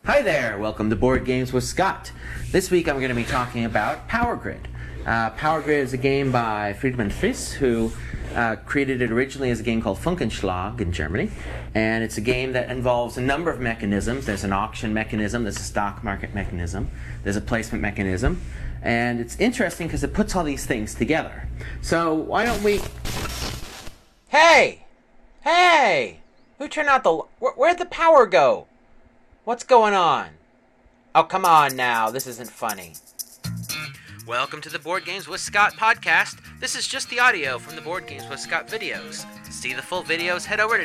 Hi there, welcome to Board Games with Scott. This week I'm going to be talking about Power Grid. Power Grid is a game by Friedemann Friese, who created it originally as a game called Funkenschlag in Germany. And it's a game that involves a number of mechanisms. There's an auction mechanism, there's a stock market mechanism, there's a placement mechanism. And it's interesting because it puts all these things together. So why don't we... Hey! Hey! Who turned out the... Where'd the power go? What's going on? Oh, come on now. This isn't funny. Welcome to the Board Games with Scott podcast. This is just the audio from the Board Games with Scott videos. To see the full videos, head over to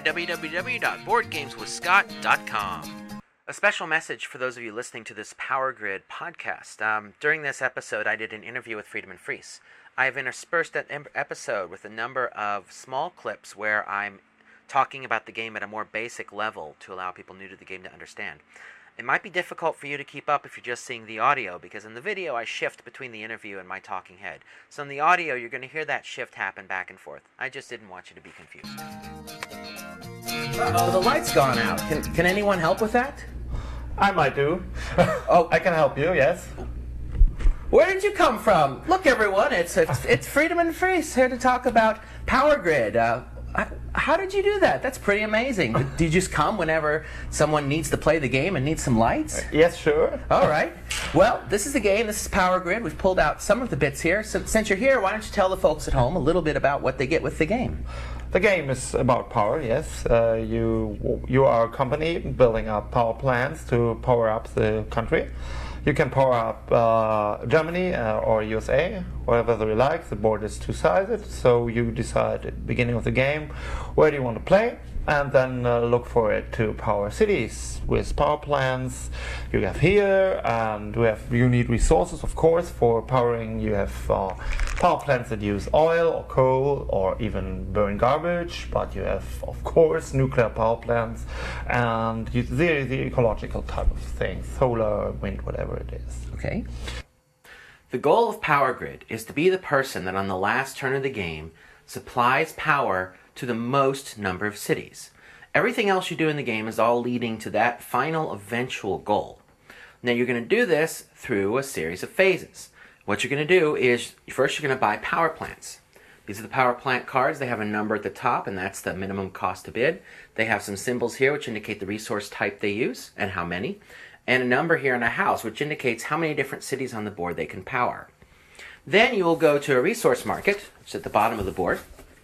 www.boardgameswithscott.com. A special message for those of you listening to this Power Grid podcast. During this episode, I did an interview with Friedemann Friese. I've interspersed that episode with a number of small clips where I'm talking about the game at a more basic level to allow people new to the game to understand. It might be difficult for you to keep up if you're just seeing the audio, because in the video I shift between the interview and my talking head. So in the audio you're going to hear that shift happen back and forth. I just didn't want you to be confused. Uh-oh, the light's gone out. Can anyone help with that? I might do. Oh, I can help you, yes. Where did you come from? Look everyone, it's Friedemann Friese here to talk about Power Grid. How did you do that? That's pretty amazing. Do you just come whenever someone needs to play the game and needs some lights? Yes, sure. All right. Well, this is the game. This is Power Grid. We've pulled out some of the bits here. So since you're here, why don't you tell the folks at home a little bit about what they get with the game? The game is about power, yes. You are a company building up power plants to power up the country. You can power up Germany or USA, whatever you like. The board is two-sided, so you decide at the beginning of the game where do you want to play, and then look for it to power cities with power plants. You have here, and you need resources, of course, for powering. You have power plants that use oil or coal or even burn garbage, but you have, of course, nuclear power plants and the ecological type of things, solar, wind, whatever it is. Okay. The goal of Power Grid is to be the person that on the last turn of the game supplies power to the most number of cities. Everything else you do in the game is all leading to that final eventual goal. Now you're going to do this through a series of phases. What you're going to do is, first you're going to buy power plants. These are the power plant cards. They have a number at the top, and that's the minimum cost to bid. They have some symbols here which indicate the resource type they use and how many, and a number here in a house which indicates how many different cities on the board they can power. Then you will go to a resource market, which is at the bottom of the board,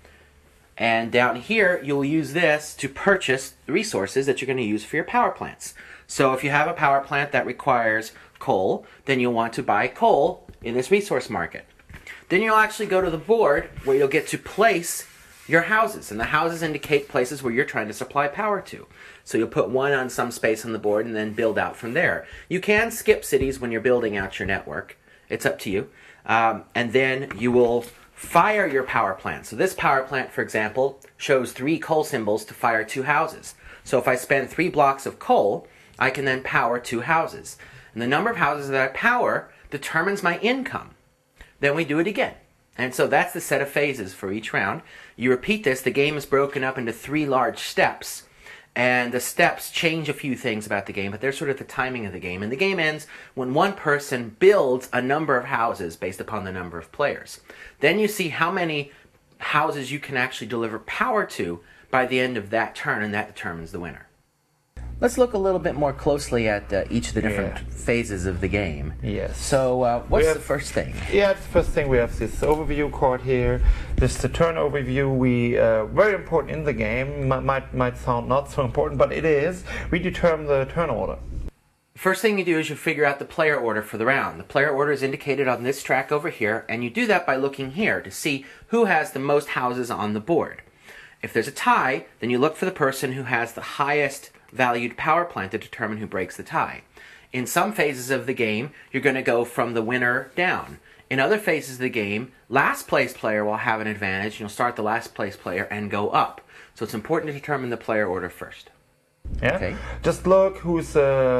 and down here you'll use this to purchase the resources that you're going to use for your power plants. So if you have a power plant that requires coal, then you'll want to buy coal in this resource market. Then you'll actually go to the board where you'll get to place your houses, and the houses indicate places where you're trying to supply power to. So you'll put one on some space on the board and then build out from there. You can skip cities when you're building out your network. It's up to you. And then you will fire your power plant. So this power plant, for example, shows 3 coal symbols to fire 2 houses. So if I spend 3 blocks of coal, I can then power 2 houses. And the number of houses that I power determines my income. Then we do it again. And so that's the set of phases for each round. You repeat this. The game is broken up into 3 large steps. And the steps change a few things about the game, but they're sort of the timing of the game. And the game ends when one person builds a number of houses based upon the number of players. Then you see how many houses you can actually deliver power to by the end of that turn, and that determines the winner. Let's look a little bit more closely at each of the different phases of the game. Yes. So what's the first thing? Yeah, the first thing we have this overview card here. This is the turn overview. Very important in the game. Might sound not so important, but it is. We determine the turn order. The first thing you do is you figure out the player order for the round. The player order is indicated on this track over here, and you do that by looking here to see who has the most houses on the board. If there's a tie, then you look for the person who has the highest valued power plant to determine who breaks the tie. In some phases of the game, you're going to go from the winner down. In other phases of the game, last place player will have an advantage. You'll start the last place player and go up. So it's important to determine the player order first. Yeah. Okay. Just look who's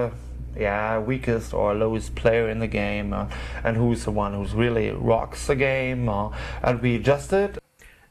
weakest or lowest player in the game, and who's the one who's really rocks the game, and we adjust it.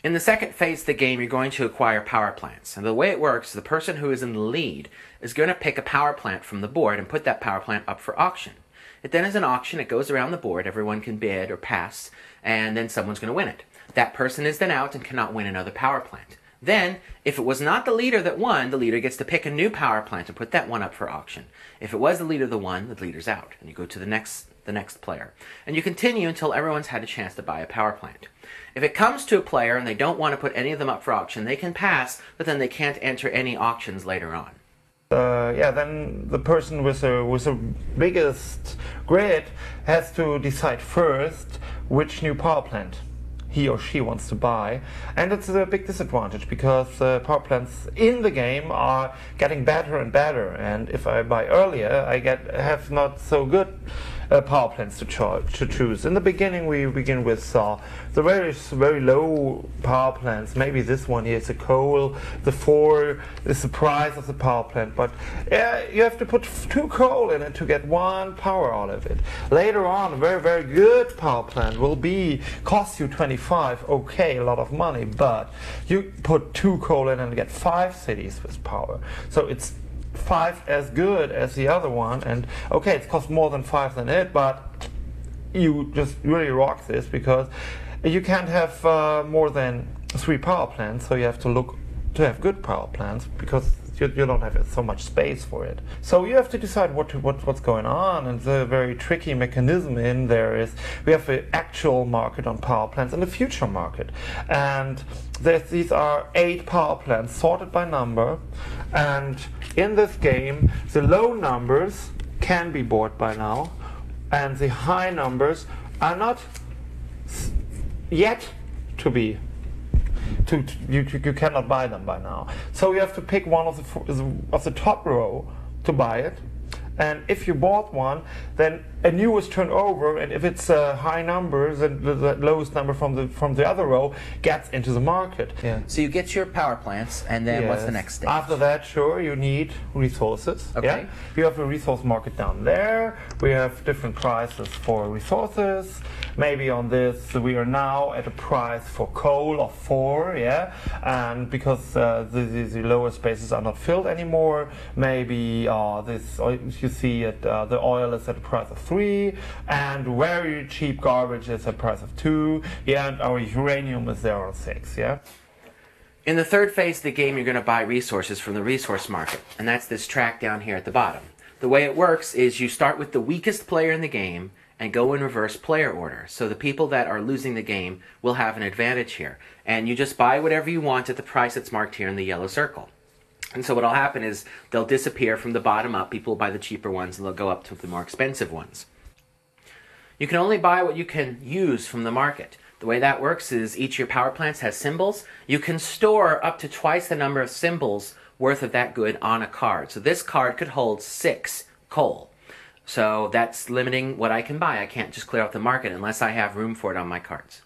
In the second phase of the game, you're going to acquire power plants. And the way it works, the person who is in the lead is going to pick a power plant from the board and put that power plant up for auction. It then is an auction. It goes around the board. Everyone can bid or pass, and then someone's going to win it. That person is then out and cannot win another power plant. Then, if it was not the leader that won, the leader gets to pick a new power plant and put that one up for auction. If it was the leader that won, the leader's out, and you go to the next player. And you continue until everyone's had a chance to buy a power plant. If it comes to a player and they don't want to put any of them up for auction, they can pass, but then they can't enter any auctions later on. Then the person with the biggest grid has to decide first which new power plant he or she wants to buy, and it's a big disadvantage because power plants in the game are getting better and better, and if I buy earlier I have not so good power plants to choose. In the beginning we begin with the very low power plants. Maybe this one here is a coal, the 4 is the price of the power plant, but you have to put 2 coal in it to get 1 power out of it. Later on a very good power plant will cost you 25, okay, a lot of money, but you put 2 coal in and get 5 cities with power, so it's 5 as good as the other one, and okay, it costs more than 5 than it, but you just really rock this because you can't have more than 3 power plants, so you have to look to have good power plants because you don't have so much space for it. So you have to decide what's going on, and the very tricky mechanism in there is we have the actual market on power plants and the future market, and these are 8 power plants sorted by number, and in this game the low numbers can be bought by now and the high numbers are not yet to be. You cannot buy them by now. So you have to pick one of the top row to buy it. And if you bought one, then a new is turned over, and if it's a high number, then the lowest number from the other row gets into the market. Yeah. So you get your power plants, and then what's the next stage? After that, sure, you need resources. Okay. Yeah? You have a resource market down there. We have different prices for resources. Maybe on this we are now at a price for coal of 4, yeah, and because the lower spaces are not filled anymore, maybe you see the oil is at a price of 3, and very cheap garbage is at a price of 2, yeah, and our uranium is there on 6, yeah. In the third phase of the game, you're going to buy resources from the resource market, and that's this track down here at the bottom. The way it works is you start with the weakest player in the game and go in reverse player order. So the people that are losing the game will have an advantage here. And you just buy whatever you want at the price that's marked here in the yellow circle. And so what'll happen is they'll disappear from the bottom up. People will buy the cheaper ones and they'll go up to the more expensive ones. You can only buy what you can use from the market. The way that works is each of your power plants has symbols. You can store up to twice the number of symbols worth of that good on a card. So this card could hold 6 coal. So that's limiting what I can buy. I can't just clear out the market unless I have room for it on my cards.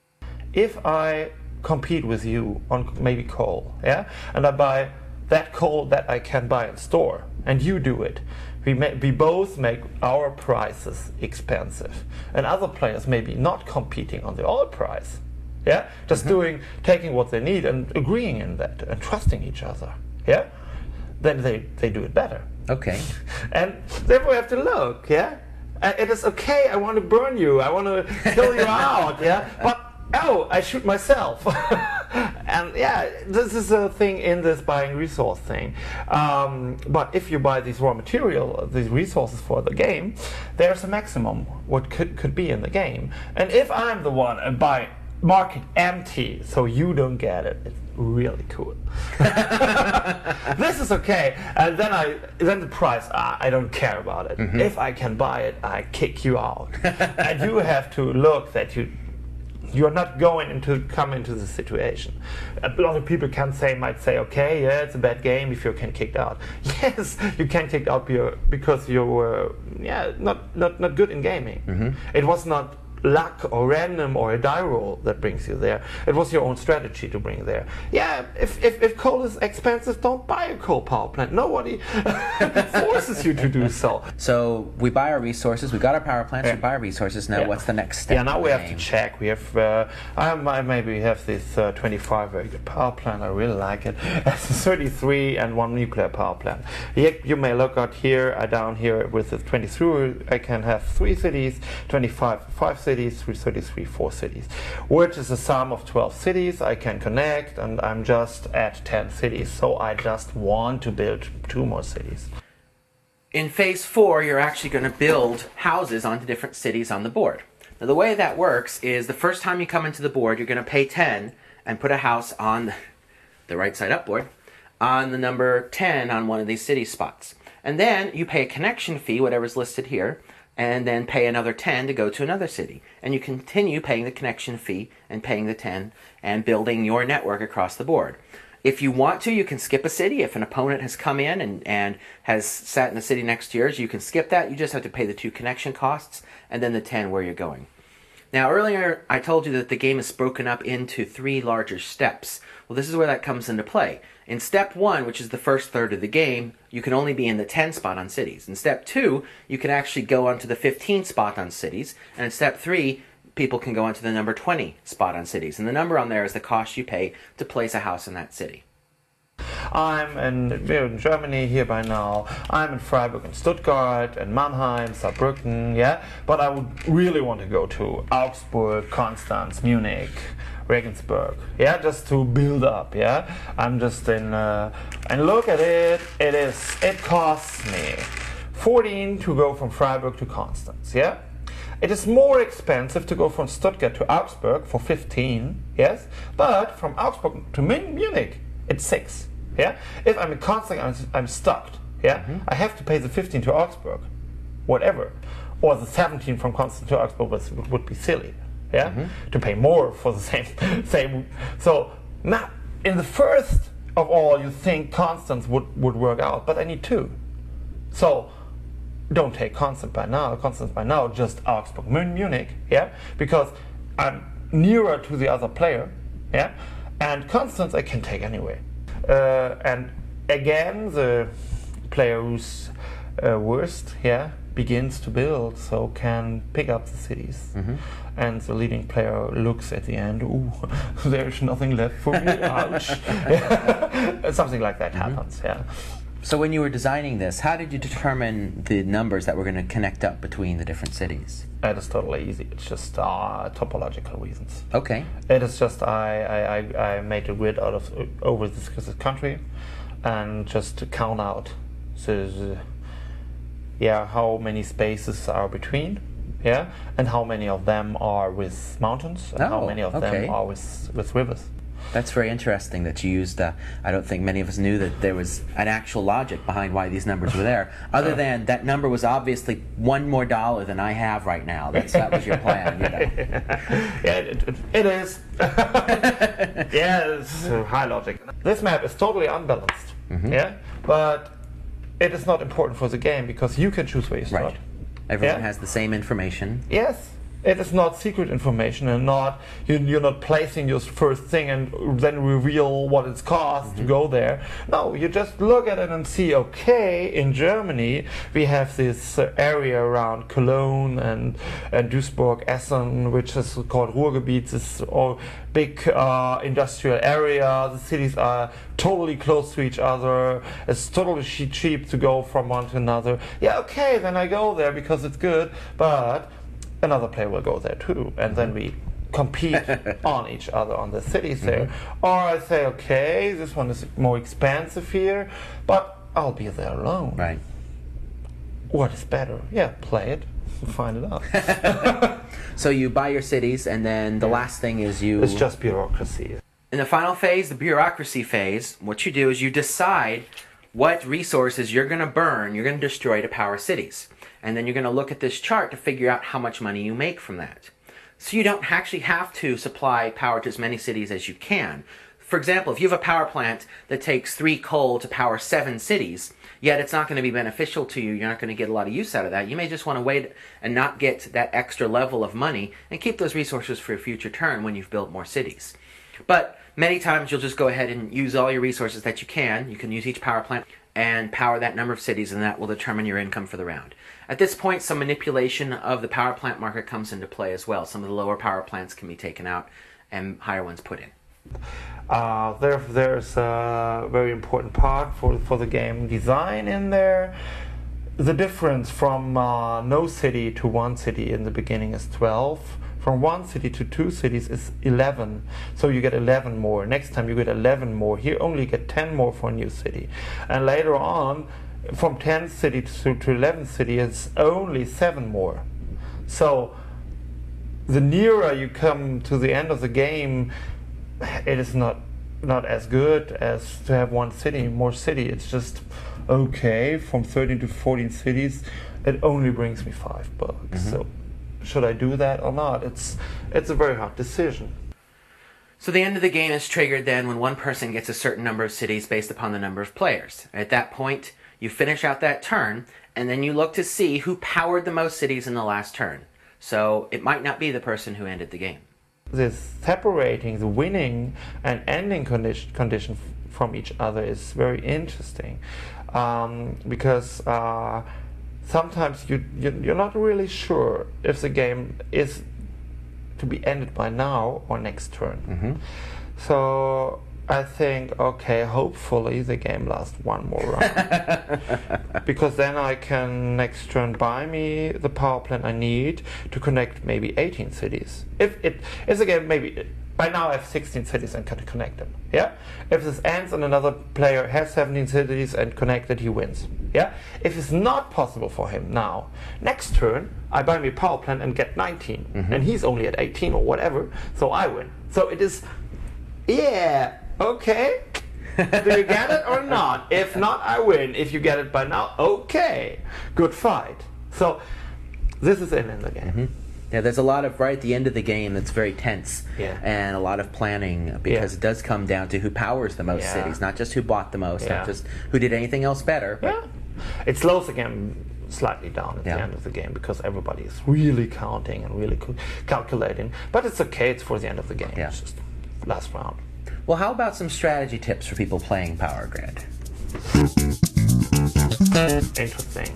If I compete with you on maybe coal, yeah, and I buy that coal that I can buy in store, and you do it, we both make our prices expensive, and other players maybe not competing on the oil price, yeah, just taking what they need and agreeing in that and trusting each other, yeah, then they do it better. Okay. And therefore we have to look, yeah? It is okay, I want to burn you, I want to kill you out, yeah? But, oh, I shoot myself. And yeah, this is a thing in this buying resource thing. But if you buy these raw material, these resources for the game, there's a maximum what could be in the game. And if I'm the one and buy market empty so you don't get it, it's really cool. This is okay, and then the price, I don't care about it. If I can buy it, I kick you out. And you have to look that you're not going to come into the situation. A lot of people might say, okay, yeah, it's a bad game if you can kicked out. Yes, you can kicked out because you were not good in gaming. It was not luck or random or a die roll that brings you there. It was your own strategy to bring there. Yeah, if coal is expensive, don't buy a coal power plant. Nobody forces you to do so. So we buy our resources, we got our power plants, we buy our resources. Now what's the next step? Yeah, now we have to check. We have, I maybe have this 25 very good power plant. I really like it. It's 33 and 1 nuclear power plant. You may look out here, down here with the 23, I can have 3 cities, 25, 5 cities, 33, 4 cities, which is a sum of 12 cities I can connect, and I'm just at 10 cities, so I just want to build 2 more cities. In phase 4, you're actually going to build houses onto different cities on the board. Now the way that works is the first time you come into the board, you're going to pay 10 and put a house on the right side up board on the number 10 on one of these city spots. And then you pay a connection fee, whatever's listed here, and then pay another 10 to go to another city. And you continue paying the connection fee and paying the 10 and building your network across the board. If you want to, you can skip a city. If an opponent has come in and has sat in the city next to yours, you can skip that. You just have to pay the 2 connection costs and then the 10 where you're going. Now earlier I told you that the game is broken up into 3 larger steps. Well, this is where that comes into play. In step 1, which is the first third of the game, you can only be in the 10 spot on cities. In step 2, you can actually go onto the 15 spot on cities. And in step 3, people can go onto the number 20 spot on cities. And the number on there is the cost you pay to place a house in that city. We're in Germany here by now. I'm in Freiburg and Stuttgart and Mannheim, Saarbrücken, yeah. But I would really want to go to Augsburg, Constance, Munich, Regensburg, yeah, just to build up, yeah. I'm just in, and look at it. It costs me 14 to go from Freiburg to Constance, yeah. It is more expensive to go from Stuttgart to Augsburg for 15, yes. But from Augsburg to Munich, it's 6. Yeah? If I'm in Constance, I'm stuck. Yeah? I have to pay the 15 to Augsburg, whatever, or the 17 from Constance to Augsburg would be silly. Yeah? To pay more for the same. So now, in the first of all, you think Constance would work out, but I need 2. So don't take Constance by now, just Augsburg, Munich. Yeah? Because I'm nearer to the other player. Yeah? And Constance I can take anyway. And again, the player who's worst, begins to build, so can pick up the cities. And the leading player looks at the end, ooh, there's nothing left for me, ouch. Something like that happens, yeah. So when you were designing this, how did you determine the numbers that were going to connect up between the different cities? It is totally easy. It's just topological reasons. Okay. It is just I made a grid out of over this country, and just to count out how many spaces are between, and how many of them are with mountains, and how many of them are with rivers. That's very interesting that you used, I don't think many of us knew that there was an actual logic behind why these numbers were there, other than that number was obviously $1 more than I have right now. That was your plan, you know. Yeah, it is. It's high logic. This map is totally unbalanced, but it is not important for the game because you can choose where you start. Right. Everyone has the same information. Yes. It is not secret information, and you're not placing your first thing and then reveal what it's cost to go there. No, you just look at it and see, okay, in Germany we have this area around Cologne and Duisburg, Essen, which is called Ruhrgebiet, this big industrial area. The cities are totally close to each other. It's totally cheap to go from one to another. Yeah, okay, then I go there because it's good, but another player will go there too, and then we compete on each other on the cities there. Or I say, okay, this one is more expensive here, but I'll be there alone. Right. What is better? Yeah, play it, find it out. So you buy your cities, and then the last thing is It's just bureaucracy. In the final phase, the bureaucracy phase, what you do is you decide what resources you're going to burn, you're going to destroy to power cities. And then you're going to look at this chart to figure out how much money you make from that. So you don't actually have to supply power to as many cities as you can. For example, if you have a power plant that takes 3 coal to power 7 cities, yet it's not going to be beneficial to you. You're not going to get a lot of use out of that. You may just want to wait and not get that extra level of money and keep those resources for a future turn when you've built more cities. But many times you'll just go ahead and use all your resources that you can. You can use each power plant and power that number of cities, and that will determine your income for the round. At this point, some manipulation of the power plant market comes into play as well. Some of the lower power plants can be taken out and higher ones put in. There's a very important part for the game design in there. The difference from no city to one city in the beginning is 12. From one city to two cities is 11. So you get 11 more. Next time you get 11 more. Here only get 10 more for a new city. And later on, from 10 city to 11 city, it's only 7 more. So the nearer you come to the end of the game, it is not as good as to have one city, more city. It's just okay. From 13 to 14 cities, it only brings me $5. So should I do that or not? It's a very hard decision. So the end of the game is triggered then when one person gets a certain number of cities based upon the number of players. At that point, you finish out that turn, and then you look to see who powered the most cities in the last turn. So it might not be the person who ended the game. This separating the winning and ending condition from each other is very interesting, because sometimes you're not really sure if the game is to be ended by now or next turn. So I think, okay, hopefully the game lasts one more round. Because then I can next turn buy me the power plant I need to connect maybe 18 cities. If the game maybe by now I have 16 cities and can connect them. Yeah. If this ends and another player has 17 cities and connected, he wins. Yeah. If it's not possible for him now, next turn I buy me a power plant and get 19, and he's only at 18 or whatever, so I win. So it is, yeah. Okay, do you get it or not? If not, I win. If you get it by now, okay, good fight. So this is in the game. Yeah, there's a lot of, right at the end of the game, that's very tense, and a lot of planning, because it does come down to who powers the most cities, not just who bought the most, not just who did anything else better. Yeah, it slows the game slightly down at the end of the game because everybody is really counting and really calculating. But it's okay, it's for the end of the game. Yeah. It's just last round. Well, how about some strategy tips for people playing Power Grid? Interesting.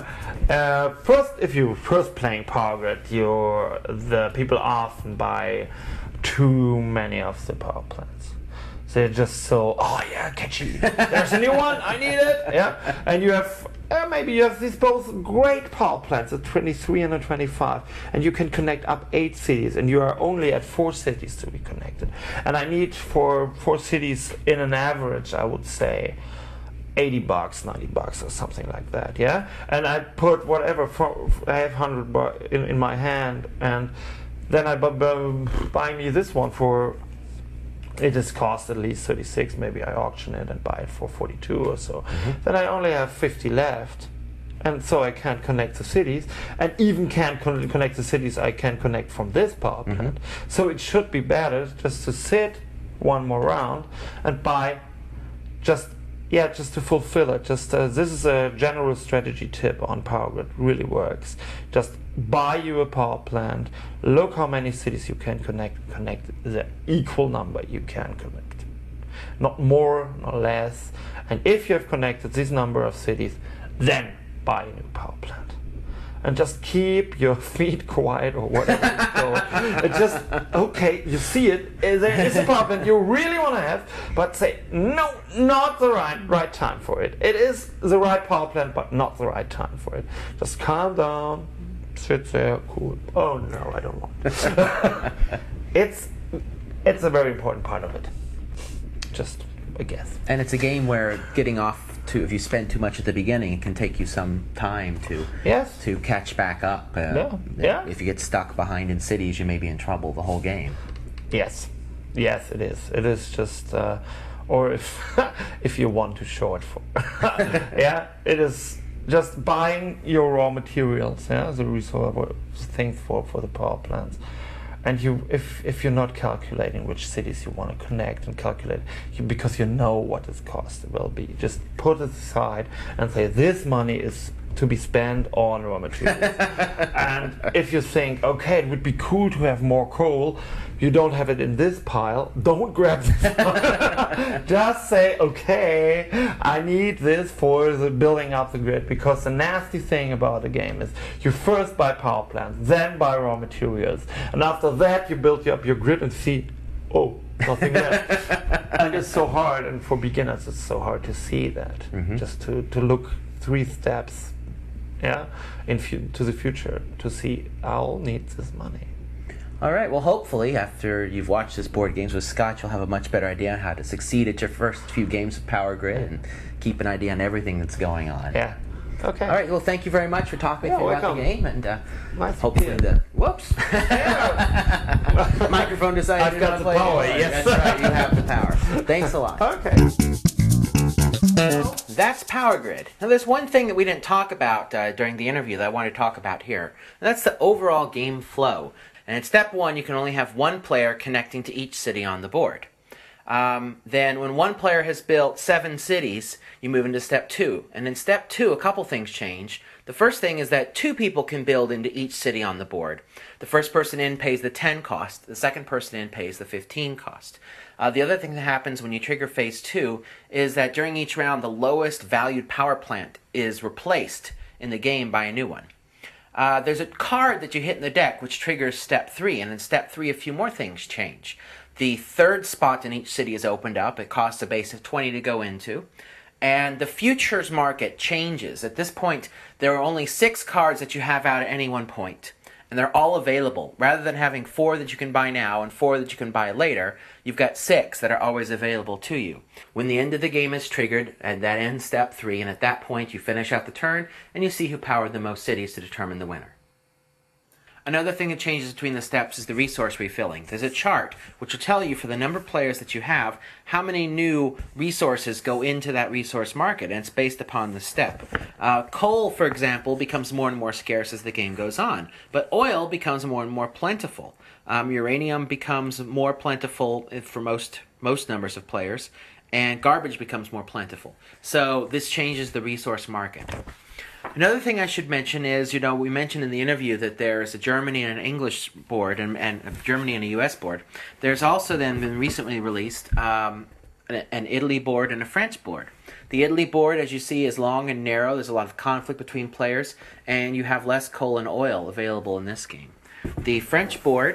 First, if you're first playing Power Grid, the people often buy too many of the power plants. They're just so, oh yeah, catchy. There's a new one, I need it. Yeah, and you have maybe you have these both great power plants at 23 and at 25, and you can connect up 8 cities, and you are only at 4 cities to be connected. And I need for 4 cities in an average, I would say, $80, $90 or something like that. Yeah, and I put whatever I have $100 in my hand, and then I buy me this one for. It has cost at least 36. Maybe I auction it and buy it for 42 or so. Then I only have 50 left, and so I can't connect the cities, and even can't connect the cities I can connect from this power plant. So it should be better just to sit one more round and buy just to fulfill it. Just this is a general strategy tip on Power Grid. Really works. Just buy you a power plant, look how many cities you can connect the equal number you can connect, not more, not less. And if you have connected this number of cities, then buy a new power plant. And just keep your feet quiet or whatever. It's just, okay, you see it, there is a power plant you really want to have, but say, no, not the right time for it. It is the right power plant, but not the right time for it. Just calm down, sit there, cool. Oh no, I don't want it. It's a very important part of it. Just a guess. And it's a game where getting off to, if you spend too much at the beginning, it can take you some time to catch back up. If you get stuck behind in cities, you may be in trouble the whole game. Yes, it is. It is just, or if you want to show it for, it is just buying your raw materials, the resource things for the power plants. And if you're not calculating which cities you want to connect and calculate, because you know what its cost will be, just put it aside and say this money is to be spent on raw materials. And if you think, okay, it would be cool to have more coal, you don't have it in this pile, don't grab this pile. Just say, okay, I need this for the building up the grid, because the nasty thing about the game is you first buy power plants, then buy raw materials, and after that you build up your grid and see, oh, nothing there. And it's so hard, and for beginners it's so hard to see that. Just to look 3 steps to the future to see I'll need this money. All right, well, hopefully after you've watched this Board Games with Scott, you'll have a much better idea on how to succeed at your first few games of Power Grid and keep an idea on everything that's going on. Yeah. Okay. All right, well, thank you very much for talking about welcome. the game, and Nice hopefully whoops! Microphone decided I've to got not the play power, anymore. yes. That's right, you have the power. Thanks a lot. Okay. That's Power Grid. Now, there's one thing that we didn't talk about during the interview that I want to talk about here, and that's the overall game flow. And in step 1, you can only have one player connecting to each city on the board. Then when one player has built 7 cities, you move into step 2. And in step 2, a couple things change. The first thing is that 2 people can build into each city on the board. The first person in pays the 10 cost. The second person in pays the 15 cost. The other thing that happens when you trigger phase 2 is that during each round, the lowest valued power plant is replaced in the game by a new one. There's a card that you hit in the deck which triggers step 3, and in step 3 a few more things change. The third spot in each city is opened up. It costs a base of 20 to go into. And the futures market changes. At this point, there are only 6 cards that you have out at any one point. And they're all available. Rather than having 4 that you can buy now and 4 that you can buy later, you've got 6 that are always available to you. When the end of the game is triggered, and that ends step 3, and at that point you finish out the turn, and you see who powered the most cities to determine the winner. Another thing that changes between the steps is the resource refilling. There's a chart which will tell you for the number of players that you have how many new resources go into that resource market, and it's based upon the step. Coal, for example, becomes more and more scarce as the game goes on, but oil becomes more and more plentiful. Uranium becomes more plentiful for most numbers of players, and garbage becomes more plentiful. So this changes the resource market. Another thing I should mention is, we mentioned in the interview that there's a Germany and an English board and a Germany and a US board. There's also then been recently released an Italy board and a French board. The Italy board, as you see, is long and narrow. There's a lot of conflict between players, and you have less coal and oil available in this game. The French board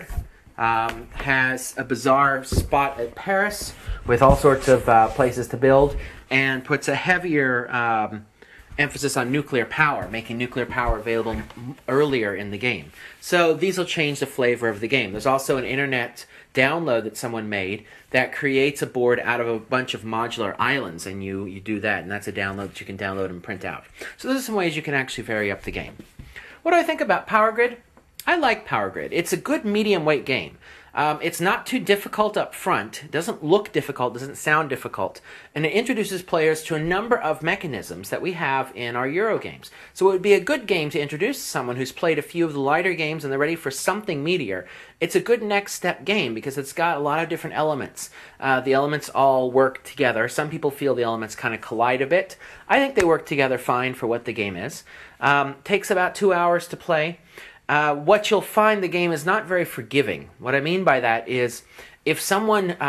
has a bizarre spot at Paris with all sorts of places to build, and puts a heavier emphasis on nuclear power, making nuclear power available earlier in the game. So these will change the flavor of the game. There's also an internet download that someone made that creates a board out of a bunch of modular islands, and you do that, and that's a download that you can download and print out. So those are some ways you can actually vary up the game. What do I think about Power Grid? I like Power Grid. It's a good medium weight game. It's not too difficult up front. It doesn't look difficult, doesn't sound difficult. And it introduces players to a number of mechanisms that we have in our Euro games. So it would be a good game to introduce someone who's played a few of the lighter games and they're ready for something meatier. It's a good next step game because it's got a lot of different elements. The elements all work together. Some people feel the elements kind of collide a bit. I think they work together fine for what the game is. Takes about 2 hours to play. What you'll find, the game is not very forgiving. What I mean by that is if someone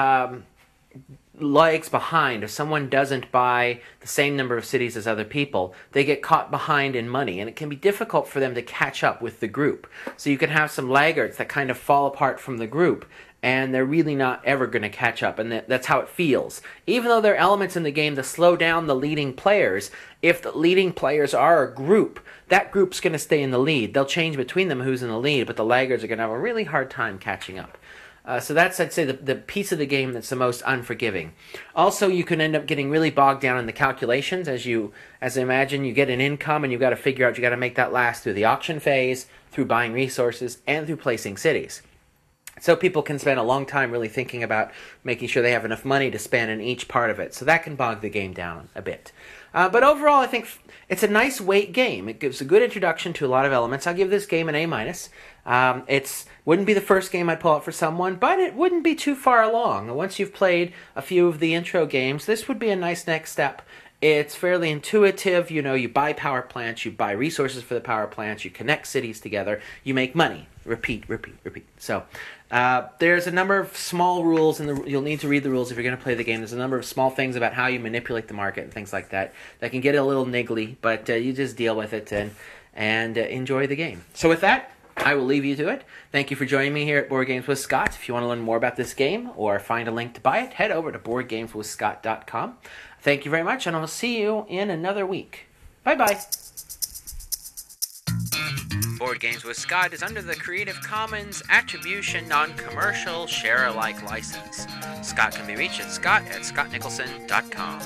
lags behind, if someone doesn't buy the same number of cities as other people, they get caught behind in money, and it can be difficult for them to catch up with the group. So you can have some laggards that kind of fall apart from the group, and they're really not ever going to catch up, and that's how it feels. Even though there are elements in the game to slow down the leading players, if the leading players are a group, that group's going to stay in the lead. They'll change between them who's in the lead, but the laggards are going to have a really hard time catching up. So that's, I'd say, the piece of the game that's the most unforgiving. Also, you can end up getting really bogged down in the calculations. As I imagine, you get an income, and you've got to figure out, you've got to make that last through the auction phase, through buying resources, and through placing cities. So people can spend a long time really thinking about making sure they have enough money to spend in each part of it. So that can bog the game down a bit. But overall, I think it's a nice weight game. It gives a good introduction to a lot of elements. I'll give this game an A-. It wouldn't be the first game I'd pull out for someone, but it wouldn't be too far along. Once you've played a few of the intro games, this would be a nice next step. It's fairly intuitive. You know, you buy power plants, you buy resources for the power plants, you connect cities together, you make money. Repeat, repeat, repeat. So there's a number of small rules, and you'll need to read the rules if you're going to play the game. There's a number of small things about how you manipulate the market and things like that that can get a little niggly, but you just deal with it and enjoy the game. So with that, I will leave you to it. Thank you for joining me here at Board Games with Scott. If you want to learn more about this game or find a link to buy it, head over to BoardGamesWithScott.com. Thank you very much, and I'll see you in another week. Bye-bye. Board Games with Scott is under the Creative Commons Attribution Non-Commercial Share-alike license. Scott can be reached at scott@scottnicholson.com.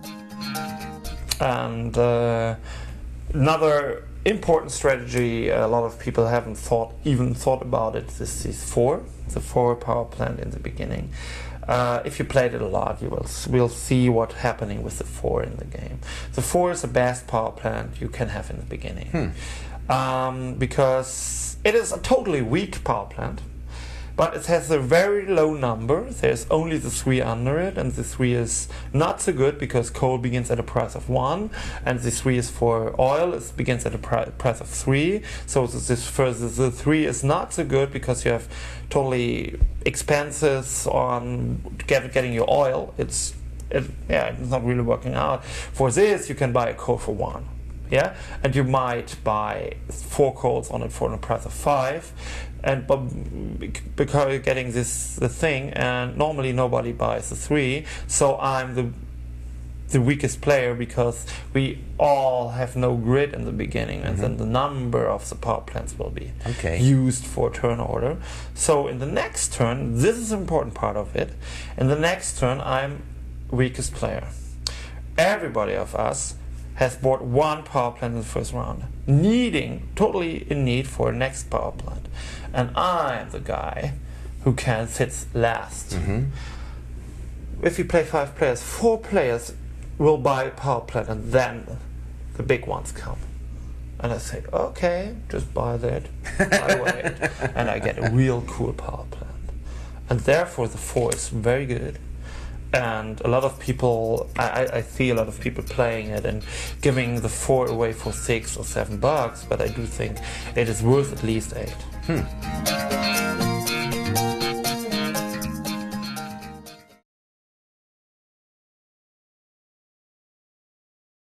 And another important strategy a lot of people haven't even thought about it is the 4 power plant in the beginning. If you played it a lot, you will see what's happening with the 4 in the game. The 4 is the best power plant you can have in the beginning. Because it is a totally weak power plant, but it has a very low number. There's only the 3 under it, and the 3 is not so good because coal begins at a price of 1, and the 3 is for oil. It begins at a price of 3. So the 3 is not so good because you have totally expenses on getting your oil. It's not really working out. For this, you can buy a coal for 1. Yeah, and you might buy 4 coals on it for the price of 5, but because you're getting the thing, and normally nobody buys the 3, so I'm the weakest player because we all have no grid in the beginning, and then the number of the power plants will be used for turn order. So in the next turn, this is an important part of it. In the next turn, I'm weakest player. Everybody of us has bought 1 power plant in the first round, totally in need for a next power plant, and I'm the guy who sits last. If you play 5 players, 4 players will buy a power plant, and then the big ones come. And I say, okay, just buy that. I wait, and I get a real cool power plant, and therefore the 4 is very good. And a lot of people, I see a lot of people playing it and giving the 4 away for $6 or $7, but I do think it is worth at least $8.